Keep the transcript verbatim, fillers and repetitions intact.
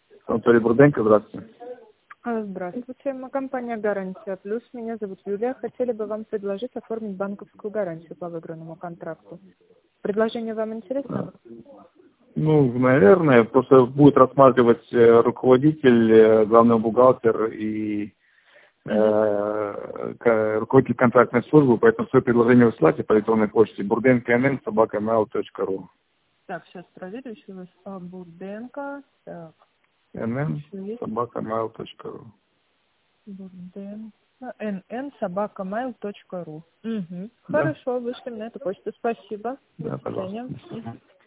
Анатолий Бурденко, здравствуйте. Здравствуйте, мы компания «Гарантия Плюс». Меня зовут Юлия. Хотели бы вам предложить оформить банковскую гарантию по выигранному контракту. Предложение вам интересно? Ну, наверное, просто будет рассматривать э, руководитель, э, главный бухгалтер и э, к- руководитель контрактной службы, поэтому свое предложение высылайте по электронной почте бурденко эн эн собака мэйл точка ру. Так, сейчас проверю еще раз. А, Бурденко. Так, эн эн еще есть собака мэйл точка ру. Бурденко. эн эн собака mail точка ру. Угу. Да, Хорошо, вышли на эту почту. Спасибо. До да, свидания. пожалуйста. Мгм.